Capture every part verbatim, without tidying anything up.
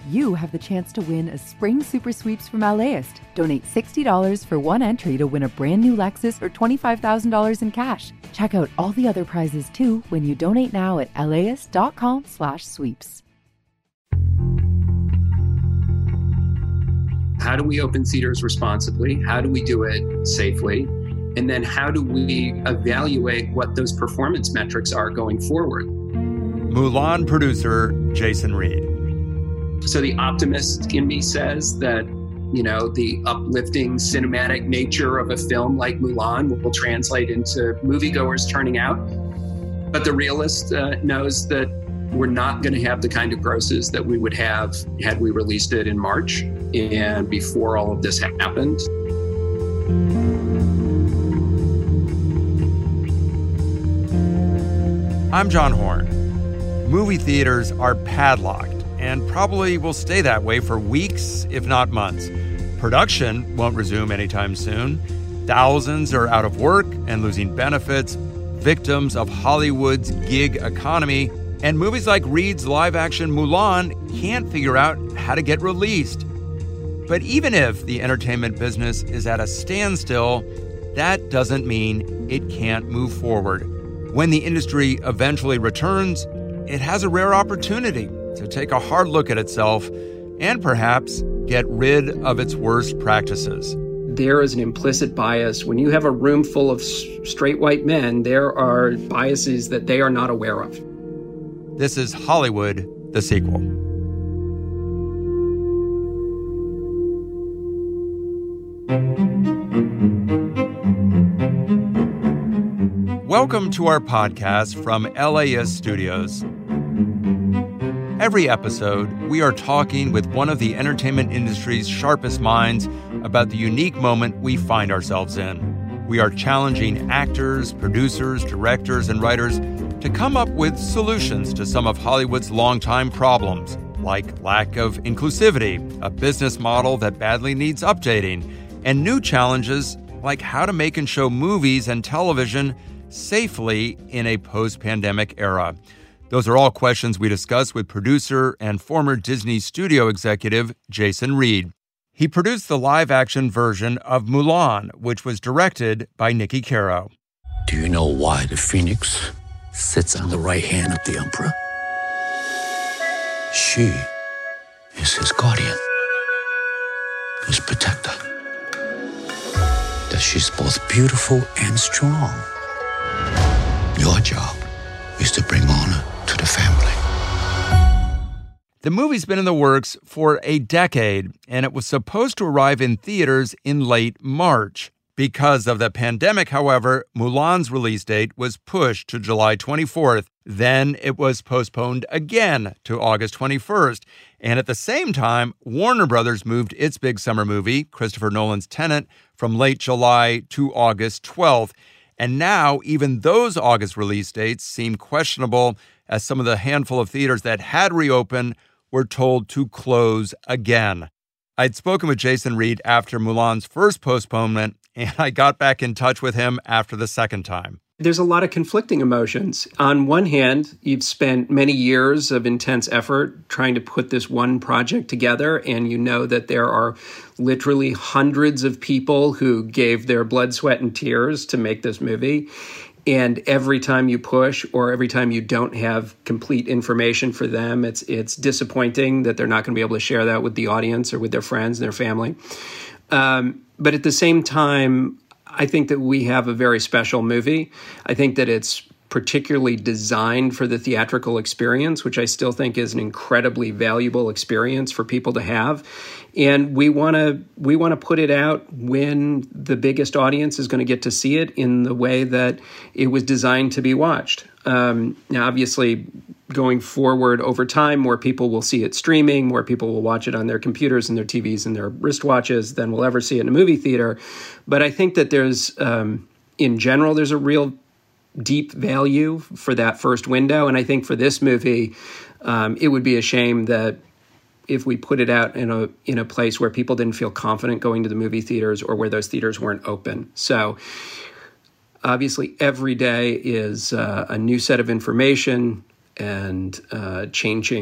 you have the chance to win a spring super sweeps from LAist. Donate sixty dollars for one entry to win a brand new Lexus or twenty-five thousand dollars in cash. Check out all the other prizes too when you donate now at laist.com slash sweeps. How do we open theaters responsibly? How do we do it safely? And then how do we evaluate what those performance metrics are going forward? Mulan producer Jason Reed. So the optimist in me says that, you know, the uplifting cinematic nature of a film like Mulan will translate into moviegoers turning out. But the realist uh, knows that we're not going to have the kind of grosses that we would have had we released it in March and before all of this happened. I'm John Horn. Movie theaters are padlocked and probably will stay that way for weeks, if not months. Production won't resume anytime soon. Thousands are out of work and losing benefits, victims of Hollywood's gig economy, and movies like Reed's live-action Mulan can't figure out how to get released. But even if the entertainment business is at a standstill, that doesn't mean it can't move forward. When the industry eventually returns, it has a rare opportunity to take a hard look at itself and perhaps get rid of its worst practices. There is an implicit bias. When you have a room full of straight white men, there are biases that they are not aware of. This is Hollywood, the sequel. Welcome to our podcast from LAist Studios. Every episode, we are talking with one of the entertainment industry's sharpest minds about the unique moment we find ourselves in. We are challenging actors, producers, directors, and writers to come up with solutions to some of Hollywood's longtime problems, like lack of inclusivity, a business model that badly needs updating, and new challenges like how to make and show movies and television safely in a post-pandemic era. Those are all questions we discuss with producer and former Disney studio executive Jason Reed. He produced the live-action version of Mulan, which was directed by Niki Caro. Do you know why the phoenix sits on the right hand of the emperor? She is his guardian, his protector. That she's both beautiful and strong. Your job is to bring honor to the family. The movie's been in the works for a decade, and it was supposed to arrive in theaters in late March. Because of the pandemic, however, Mulan's release date was pushed to July twenty-fourth. Then it was postponed again to August twenty-first. And at the same time, Warner Brothers moved its big summer movie, Christopher Nolan's Tenet, from late July to August twelfth. And now, even those August release dates seem questionable, as some of the handful of theaters that had reopened were told to close again. I'd spoken with Jason Reed after Mulan's first postponement, and I got back in touch with him after the second time. There's a lot of conflicting emotions. On one hand, you've spent many years of intense effort trying to put this one project together, and you know that there are literally hundreds of people who gave their blood, sweat, and tears to make this movie. And every time you push or every time you don't have complete information for them, it's it's disappointing that they're not going to be able to share that with the audience or with their friends and their family. Um, but at the same time, I think that we have a very special movie. I think that it's particularly designed for the theatrical experience, which I still think is an incredibly valuable experience for people to have. And we want to we want to put it out when the biggest audience is going to get to see it in the way that it was designed to be watched. Um, now, obviously, going forward over time, more people will see it streaming, more people will watch it on their computers and their T Vs and their wristwatches than will ever see it in a movie theater. But I think that there's, um, in general, there's a real deep value for that first window. And I think for this movie, um, it would be a shame that if we put it out in a in a place where people didn't feel confident going to the movie theaters or where those theaters weren't open. So obviously every day is uh, a new set of information and uh, changing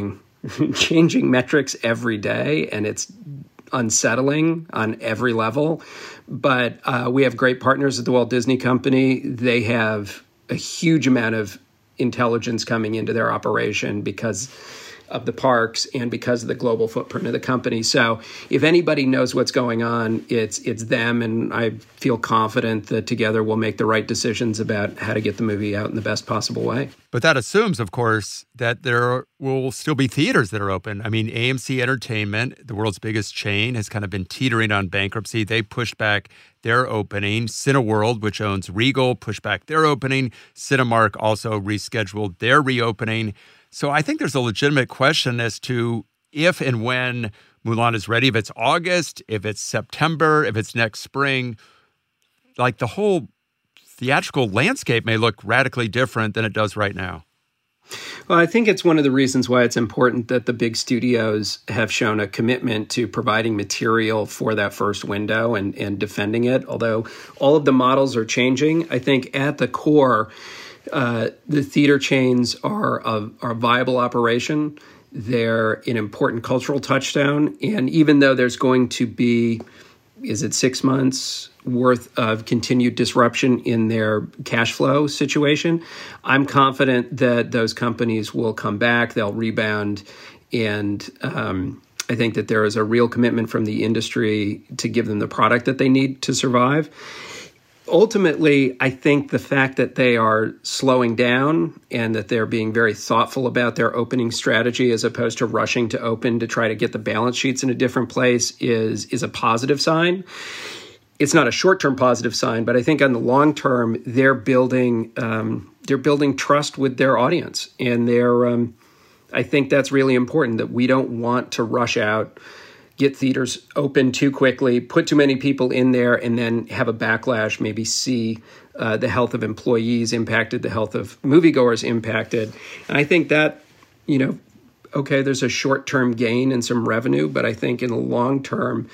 changing metrics every day, and it's unsettling on every level. But uh, we have great partners at the Walt Disney Company. They have a huge amount of intelligence coming into their operation because of the parks and because of the global footprint of the company. So if anybody knows what's going on, it's it's them, and I feel confident that together we'll make the right decisions about how to get the movie out in the best possible way. But that assumes, of course, that there will still be theaters that are open. I mean, A M C Entertainment, the world's biggest chain, has kind of been teetering on bankruptcy. They pushed back their opening. Cineworld, which owns Regal, pushed back their opening. Cinemark also rescheduled their reopening. So I think there's a legitimate question as to if and when Mulan is ready, if it's August, if it's September, if it's next spring. Like, the whole theatrical landscape may look radically different than it does right now. Well, I think it's one of the reasons why it's important that the big studios have shown a commitment to providing material for that first window and, and defending it. Although all of the models are changing, I think at the core, Uh, the theater chains are a, are a viable operation. They're an important cultural touchdown. And even though there's going to be, is it six months worth of continued disruption in their cash flow situation, I'm confident that those companies will come back, they'll rebound. And um, I think that there is a real commitment from the industry to give them the product that they need to survive. Ultimately, I think the fact that they are slowing down and that they're being very thoughtful about their opening strategy as opposed to rushing to open to try to get the balance sheets in a different place is, is a positive sign. It's not a short-term positive sign, but I think on the long term, they're building um, they're building trust with their audience. And they're um, I think that's really important, that we don't want to rush out, get theaters open too quickly, put too many people in there, and then have a backlash, maybe see uh, the health of employees impacted, the health of moviegoers impacted. And I think that, you know, okay, there's a short-term gain in some revenue, but I think in the long term,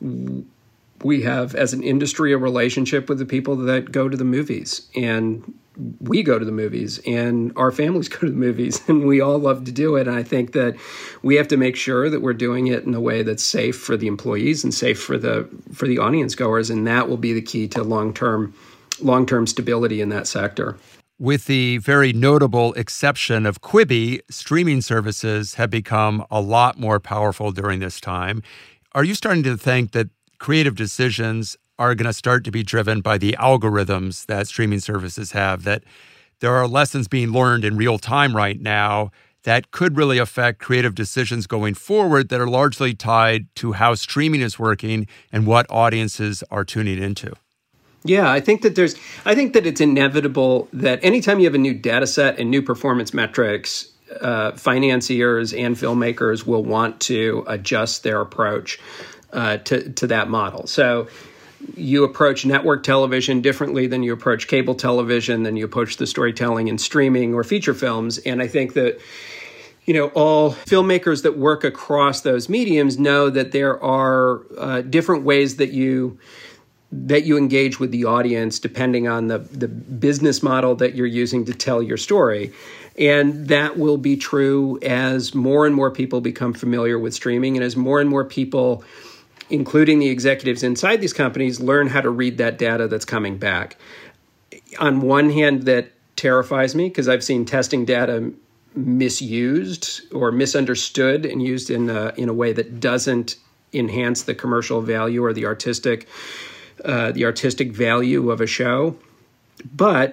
we have, as an industry, a relationship with the people that go to the movies. And we go to the movies and our families go to the movies, and we all love to do it. And I think that we have to make sure that we're doing it in a way that's safe for the employees and safe for the for the audience goers. And that will be the key to long-term long-term stability in that sector. With the very notable exception of Quibi, streaming services have become a lot more powerful during this time. Are you starting to think that creative decisions are going to start to be driven by the algorithms that streaming services have, that there are lessons being learned in real time right now that could really affect creative decisions going forward that are largely tied to how streaming is working and what audiences are tuning into? Yeah, I think that there's, I think that it's inevitable that anytime you have a new data set and new performance metrics, uh, financiers and filmmakers will want to adjust their approach uh, to, to that model. So you approach network television differently than you approach cable television, than you approach the storytelling in streaming or feature films. And I think that, you know, all filmmakers that work across those mediums know that there are uh, different ways that you that you engage with the audience depending on the, the business model that you're using to tell your story. And that will be true as more and more people become familiar with streaming, and as more and more people, including the executives inside these companies, learn how to read that data that's coming back. On one hand, that terrifies me because I've seen testing data misused or misunderstood and used in a, in a way that doesn't enhance the commercial value or the artistic uh, the artistic value of a show. But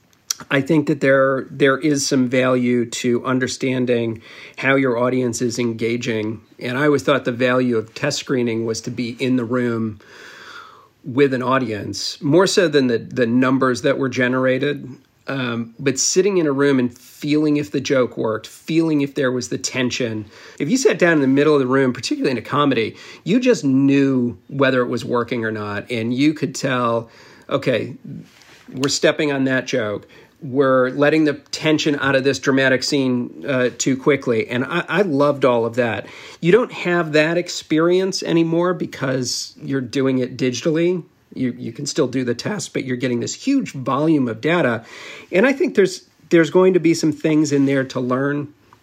I think that there there is some value to understanding how your audience is engaging. And I always thought the value of test screening was to be in the room with an audience, more so than the, the numbers that were generated. Um, but sitting in a room and feeling if the joke worked, feeling if there was the tension. If you sat down in the middle of the room, particularly in a comedy, you just knew whether it was working or not. And you could tell, okay, we're stepping on that joke. We're letting the tension out of this dramatic scene uh, too quickly. And I, I loved all of that. You don't have that experience anymore because you're doing it digitally. You you can still do the test, but you're getting this huge volume of data. And I think there's there's going to be some things in there to learn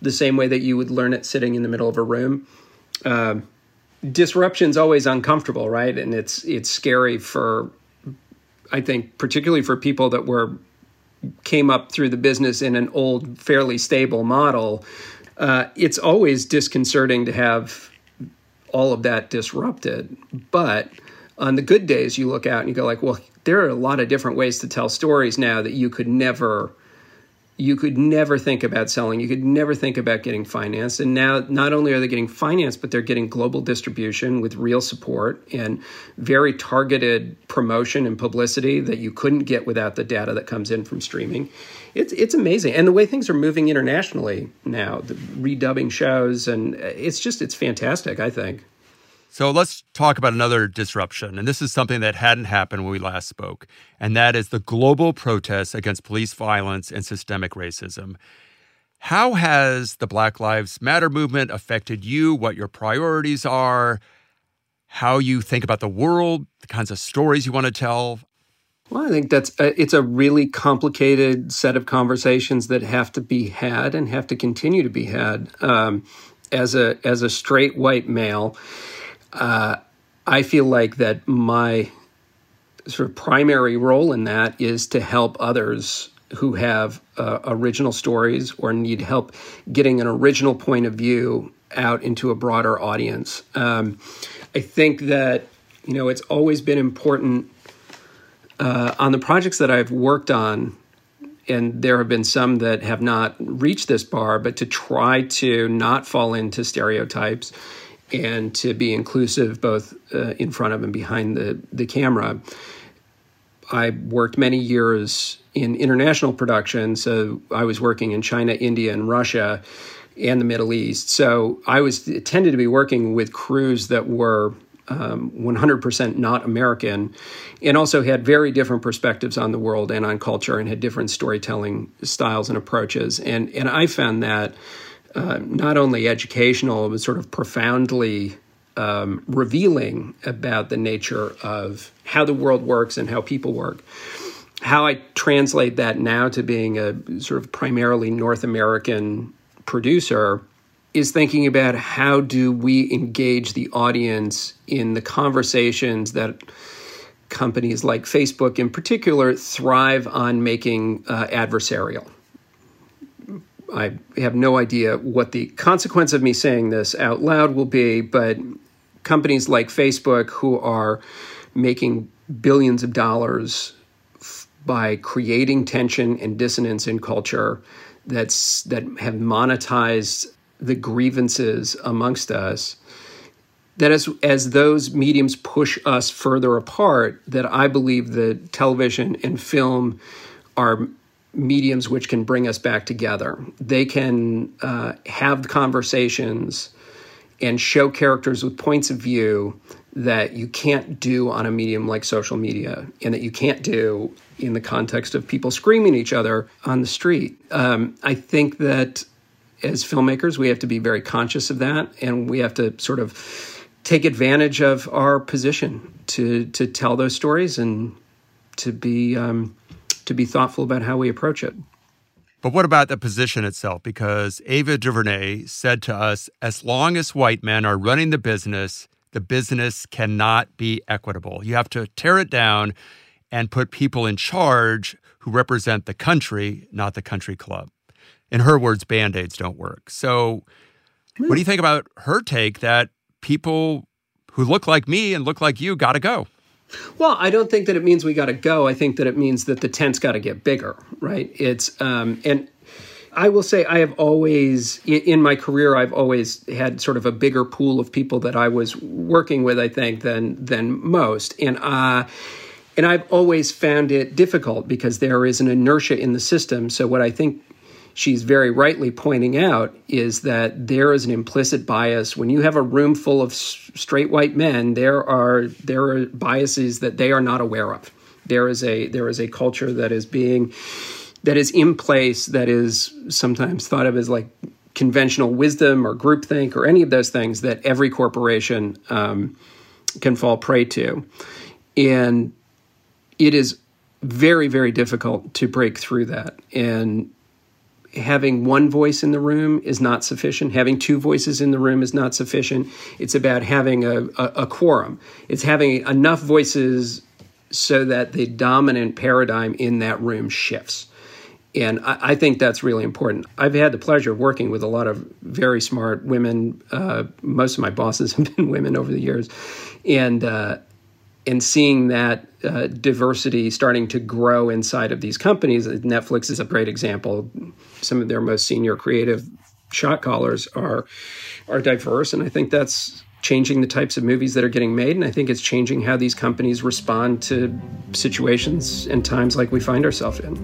the same way that you would learn it sitting in the middle of a room. Uh, disruption's always uncomfortable, right? And it's it's scary for, I think, particularly for people that were came up through the business in an old, fairly stable model. Uh, it's always disconcerting to have all of that disrupted. But on the good days, you look out and you go like, well, there are a lot of different ways to tell stories now that you could never, you could never think about selling. You could never think about getting financed. And now not only are they getting financed, but they're getting global distribution with real support and very targeted promotion and publicity that you couldn't get without the data that comes in from streaming. It's it's amazing. And the way things are moving internationally now, the redubbing shows, and it's just, it's fantastic, I think. So let's talk about another disruption. And this is something that hadn't happened when we last spoke. And that is the global protests against police violence and systemic racism. How has the Black Lives Matter movement affected you, what your priorities are, how you think about the world, the kinds of stories you want to tell? Well, I think that's a, it's a really complicated set of conversations that have to be had and have to continue to be had. Um, as a as a straight white male, uh, I feel like that my sort of primary role in that is to help others who have uh, original stories or need help getting an original point of view out into a broader audience. Um, I think that, you know, it's always been important uh, on the projects that I've worked on, and there have been some that have not reached this bar, but to try to not fall into stereotypes and to be inclusive both uh, in front of and behind the, the camera. I worked many years in international production, so I was working in China, India, and Russia, and the Middle East. So I was tended to be working with crews that were um, one hundred percent not American, and also had very different perspectives on the world and on culture, and had different storytelling styles and approaches. And and I found that uh, not only educational, but sort of profoundly um, revealing about the nature of how the world works and how people work. How I translate that now to being a sort of primarily North American producer is thinking about how do we engage the audience in the conversations that companies like Facebook in particular thrive on making uh, adversarial. I have no idea what the consequence of me saying this out loud will be, but companies like Facebook who are making billions of dollars f- by creating tension and dissonance in culture that's that have monetized the grievances amongst us, that as as those mediums push us further apart, that I believe that television and film are mediums which can bring us back together. They can uh, have conversations and show characters with points of view that you can't do on a medium like social media, and that you can't do in the context of people screaming at each other on the street. Um, I think that as filmmakers, we have to be very conscious of that, and we have to sort of take advantage of our position to to tell those stories and to be um, to be thoughtful about how we approach it. But what about the position itself? Because Ava DuVernay said to us, as long as white men are running the business, the business cannot be equitable. You have to tear it down and put people in charge who represent the country, not the country club. In her words, Band-Aids don't work. So what do you think about her take that people who look like me and look like you got to go? Well, I don't think that it means we got to go. I think that it means that the tent's got to get bigger, right? It's um, and I will say I have always, in my career, I've always had sort of a bigger pool of people that I was working with, I think, than than most. And uh, and I've always found it difficult because there is an inertia in the system. So what I think she's very rightly pointing out is that there is an implicit bias. When you have a room full of straight white men, there are there are biases that they are not aware of. There is a there is a culture that is being that is in place that is sometimes thought of as like conventional wisdom or groupthink or any of those things that every corporation um, can fall prey to. And it is very, very difficult to break through that. And having one voice in the room is not sufficient. Having two voices in the room is not sufficient. It's about having a, a, a quorum. It's having enough voices so that the dominant paradigm in that room shifts. And I, I think that's really important. I've had the pleasure of working with a lot of very smart women. Uh, most of my bosses have been women over the years. And uh, and seeing that uh, diversity starting to grow inside of these companies. Netflix is a great example. Some of their most senior creative shot callers are are diverse, and I think that's changing the types of movies that are getting made, and I think it's changing how these companies respond to situations and times like we find ourselves in.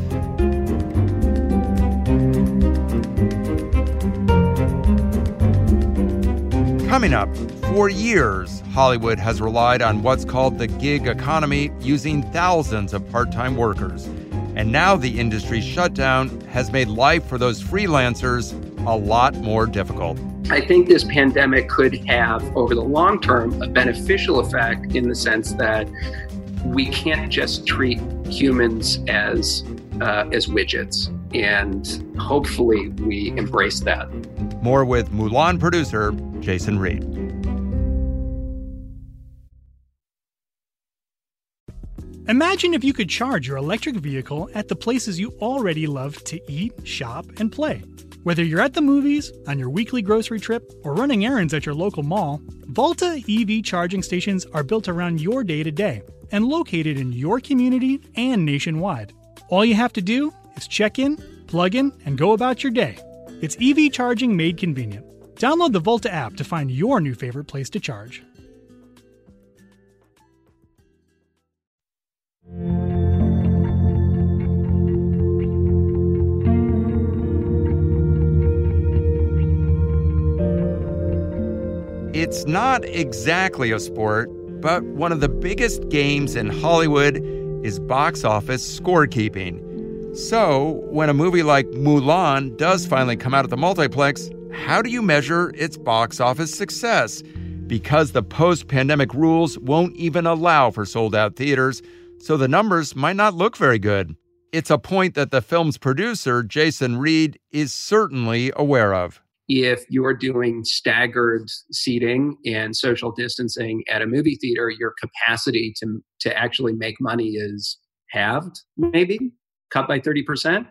Coming up, for years, Hollywood has relied on what's called the gig economy, using thousands of part-time workers. And now the industry's shutdown has made life for those freelancers a lot more difficult. I think this pandemic could have, over the long term, a beneficial effect in the sense that we can't just treat humans as uh, as widgets. And hopefully we embrace that. More with Mulan producer Jason Reed. Imagine if you could charge your electric vehicle at the places you already love to eat, shop, and play. Whether you're at the movies, on your weekly grocery trip, or running errands at your local mall, Volta E V charging stations are built around your day-to-day and located in your community and nationwide. All you have to do is check in, plug in, and go about your day. It's E V charging made convenient. Download the Volta app to find your new favorite place to charge. It's not exactly a sport, but one of the biggest games in Hollywood is box office scorekeeping. So, when a movie like Mulan does finally come out at the multiplex, how do you measure its box office success? Because the post-pandemic rules won't even allow for sold-out theaters, so the numbers might not look very good. It's a point that the film's producer, Jason Reed, is certainly aware of. If you're doing staggered seating and social distancing at a movie theater, your capacity to, to actually make money is halved, maybe, cut by thirty percent.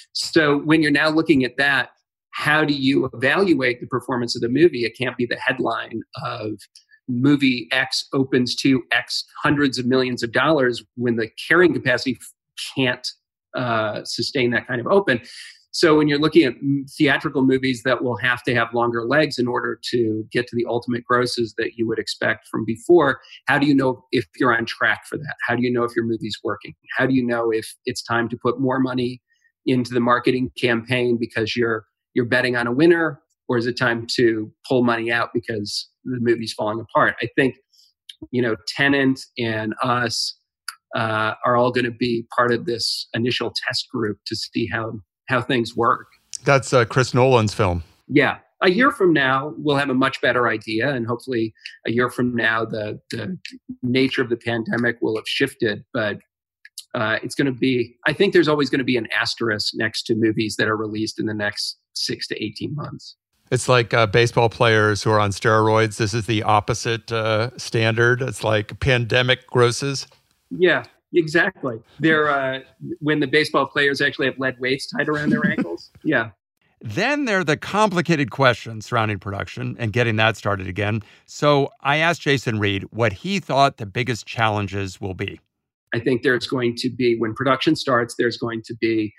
So when you're now looking at that, how do you evaluate the performance of the movie? It can't be the headline of movie X opens to X hundreds of millions of dollars when the carrying capacity can't uh, sustain that kind of open. So when you're looking at theatrical movies that will have to have longer legs in order to get to the ultimate grosses that you would expect from before, how do you know if you're on track for that? How do you know if your movie's working? How do you know if it's time to put more money into the marketing campaign because you're you're betting on a winner, or is it time to pull money out because the movie's falling apart? I think, you know, Tenet and Us uh, are all going to be part of this initial test group to see how how things work. That's uh, Chris Nolan's film. Yeah. A year from now, we'll have a much better idea. And hopefully a year from now, the, the nature of the pandemic will have shifted. But uh, it's going to be, I think there's always going to be an asterisk next to movies that are released in the next six to eighteen months. It's like uh, baseball players who are on steroids. This is the opposite uh, standard. It's like pandemic grosses. Yeah. Exactly. They're uh, when the baseball players actually have lead weights tied around their ankles. Yeah. Then there are the complicated questions surrounding production and getting that started again. So I asked Jason Reed what he thought the biggest challenges will be. I think there's going to be, when production starts, there's going to be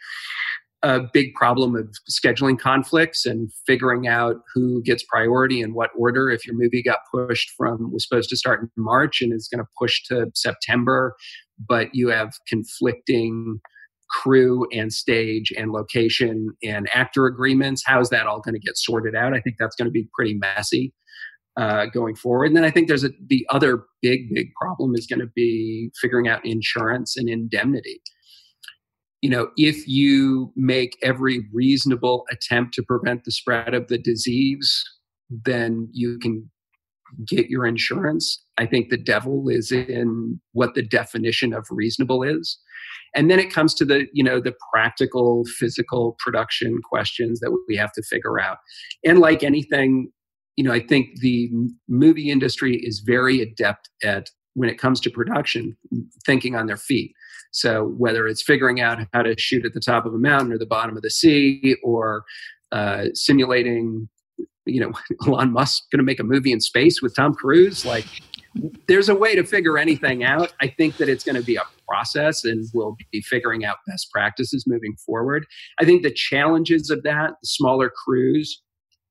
a big problem of scheduling conflicts and figuring out who gets priority in what order. If your movie got pushed from, was supposed to start in March and is going to push to September, but you have conflicting crew and stage and location and actor agreements, how is that all going to get sorted out? I think that's going to be pretty messy uh, going forward. And then I think there's a, the other big, big problem is going to be figuring out insurance and indemnity. You know, if you make every reasonable attempt to prevent the spread of the disease, then you can get your insurance. I think the devil is in what the definition of reasonable is. And then it comes to the, you know, the practical, physical production questions that we have to figure out. And like anything, you know, I think the movie industry is very adept at, when it comes to production, thinking on their feet. So whether it's figuring out how to shoot at the top of a mountain or the bottom of the sea, or uh, simulating, you know, Elon Musk going to make a movie in space with Tom Cruise, like, there's a way to figure anything out. I think that it's going to be a process, and we'll be figuring out best practices moving forward. I think the challenges of that, the smaller crews,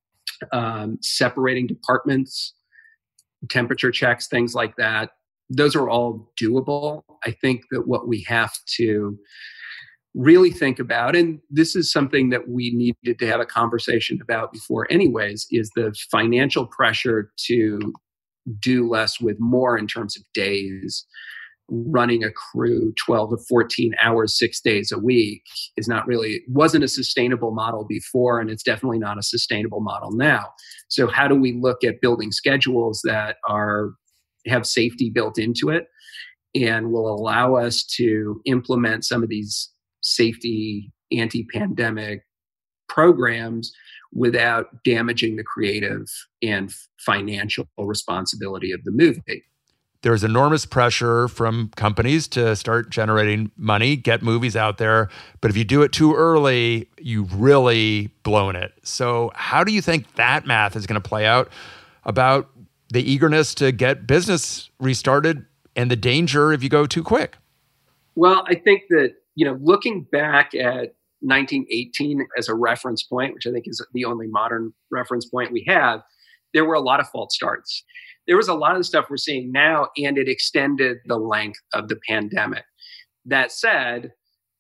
um, separating departments, temperature checks, things like that, those are all doable. I think that what we have to really think about, and this is something that we needed to have a conversation about before anyways, is the financial pressure to do less with more in terms of days. Running a crew twelve to fourteen hours, six days a week is not really, wasn't a sustainable model before, and it's definitely not a sustainable model now. So how do we look at building schedules that are have safety built into it and will allow us to implement some of these safety anti-pandemic programs without damaging the creative and financial responsibility of the movie? There's enormous pressure from companies to start generating money, get movies out there. But if you do it too early, you've really blown it. So how do you think that math is going to play out about the eagerness to get business restarted and the danger if you go too quick? Well, I think that, you know, looking back at nineteen eighteen as a reference point, which I think is the only modern reference point we have, there were a lot of false starts. There was a lot of the stuff we're seeing now, and it extended the length of the pandemic. That said,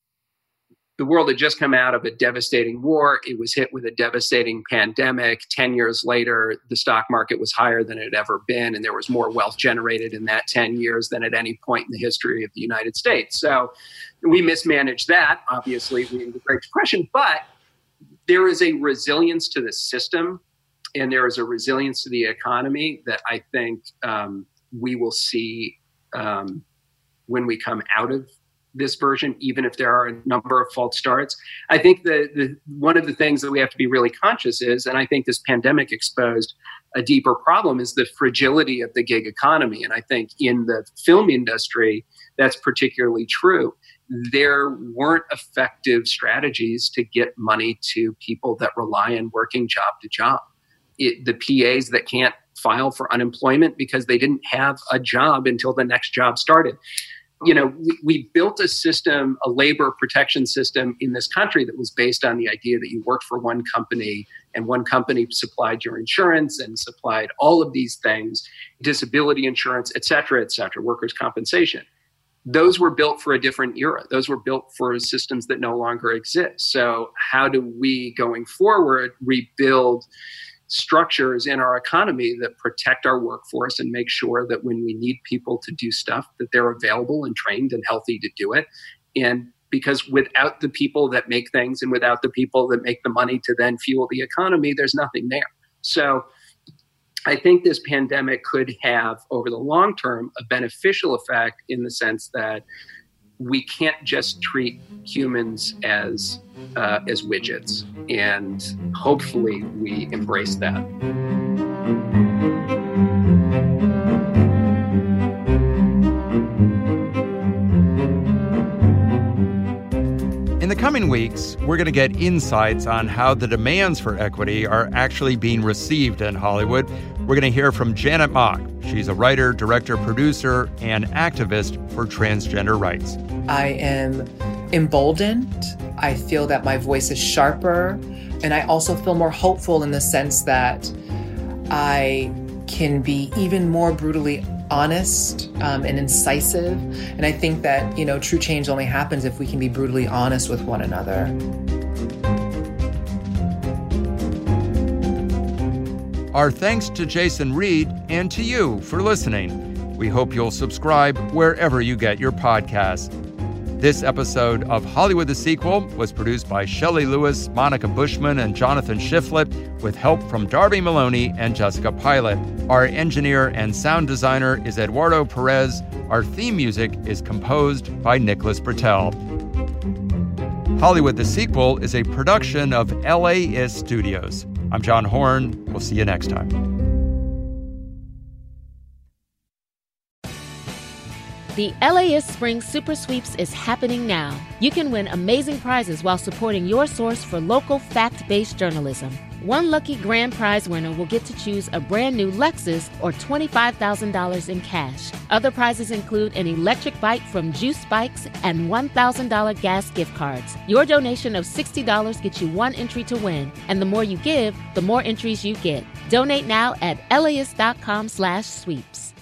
the world had just come out of a devastating war. It was hit with a devastating pandemic. Ten years later, the stock market was higher than it had ever been, and there was more wealth generated in that ten years than at any point in the history of the United States. So we mismanaged that, obviously, in the Great Depression, but there is a resilience to the system, and there is a resilience to the economy that I think um, we will see um, when we come out of this version, even if there are a number of false starts. I think that the, one of the things that we have to be really conscious is, and I think this pandemic exposed a deeper problem, is the fragility of the gig economy. And I think in the film industry, that's particularly true. There weren't effective strategies to get money to people that rely on working job to job. It, the P As that can't file for unemployment because they didn't have a job until the next job started. You know, we, we built a system, a labor protection system in this country that was based on the idea that you worked for one company and one company supplied your insurance and supplied all of these things, disability insurance, et cetera, et cetera, workers' compensation. Those were built for a different era. Those were built for systems that no longer exist. So how do we, going forward, rebuild structures in our economy that protect our workforce and make sure that when we need people to do stuff, that they're available and trained and healthy to do it? And because without the people that make things and without the people that make the money to then fuel the economy, there's nothing there. So I think this pandemic could have, over the long term, a beneficial effect in the sense that we can't just treat humans as uh, as widgets, and hopefully we embrace that. In the coming weeks, we're going to get insights on how the demands for equity are actually being received in Hollywood. We're going to hear from Janet Mock. She's a writer, director, producer, and activist for transgender rights. I am emboldened. I feel that my voice is sharper. And I also feel more hopeful in the sense that I can be even more brutally honest um, and incisive. And I think that, you know, true change only happens if we can be brutally honest with one another. Our thanks to Jason Reed and to you for listening. We hope you'll subscribe wherever you get your podcasts. This episode of Hollywood the Sequel was produced by Shelley Lewis, Monica Bushman, and Jonathan Shiflett, with help from Darby Maloney and Jessica Pilot. Our engineer and sound designer is Eduardo Perez. Our theme music is composed by Nicholas Bertel. Hollywood the Sequel is a production of L A I S Studios. I'm John Horn. We'll see you next time. The L A I S Spring Super Sweeps is happening now. You can win amazing prizes while supporting your source for local fact-based journalism. One lucky grand prize winner will get to choose a brand new Lexus or twenty-five thousand dollars in cash. Other prizes include an electric bike from Juice Bikes and one thousand dollars gas gift cards. Your donation of sixty dollars gets you one entry to win, and the more you give, the more entries you get. Donate now at L A I S dot com slash sweeps.